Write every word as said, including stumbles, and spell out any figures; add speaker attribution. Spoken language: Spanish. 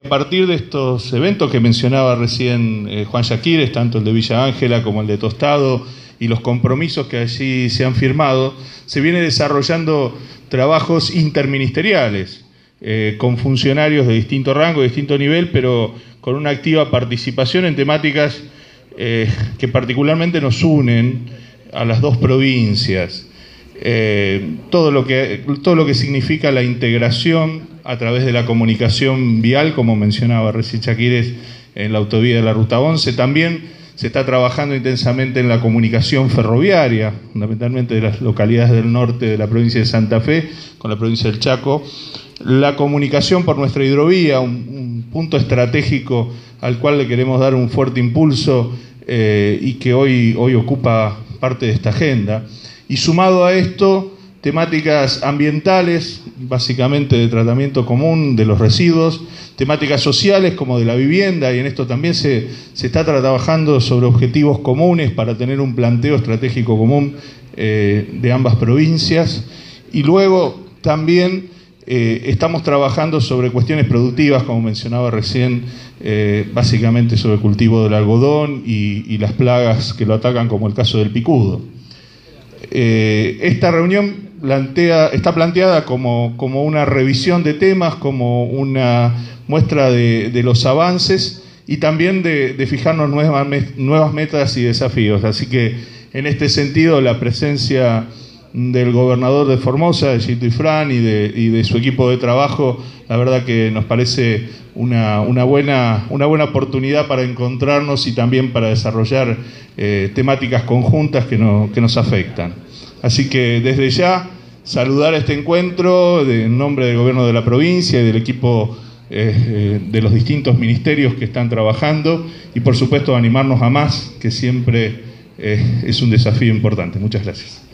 Speaker 1: A partir de estos eventos que mencionaba recién eh, Juan Yaquires, tanto el de Villa Ángela como el de Tostado, y los compromisos que allí se han firmado, se viene desarrollando trabajos interministeriales eh, con funcionarios de distinto rango, de distinto nivel, pero con una activa participación en temáticas eh, que particularmente nos unen a las dos provincias. Eh, todo lo que, todo lo que significa la integración a través de la comunicación vial, como mencionaba recién Yaquires, en la autovía de la Ruta once. También se está trabajando intensamente en la comunicación ferroviaria, fundamentalmente de las localidades del norte de la provincia de Santa Fe con la provincia del Chaco. La comunicación por nuestra hidrovía, un, un punto estratégico al cual le queremos dar un fuerte impulso eh, y que hoy, hoy ocupa parte de esta agenda. Y sumado a esto, temáticas ambientales, básicamente de tratamiento común de los residuos, temáticas sociales como de la vivienda, y en esto también se, se está trabajando sobre objetivos comunes para tener un planteo estratégico común eh, de ambas provincias. Y luego también eh, estamos trabajando sobre cuestiones productivas, como mencionaba recién, eh, básicamente sobre el cultivo del algodón y, y las plagas que lo atacan, como el caso del picudo. Eh, esta reunión plantea, está planteada como, como una revisión de temas, como una muestra de, de los avances y también de, de fijarnos nuevas, nuevas metas y desafíos. Así que en este sentido la presencia del gobernador de Formosa, de Gildo Ifrán, y de, y de su equipo de trabajo, la verdad que nos parece una, una, buena, una buena oportunidad para encontrarnos y también para desarrollar eh, temáticas conjuntas que, no, que nos afectan. Así que desde ya saludar este encuentro de, en nombre del gobierno de la provincia y del equipo eh, de los distintos ministerios que están trabajando, y por supuesto animarnos a más, que siempre eh, es un desafío importante. Muchas gracias.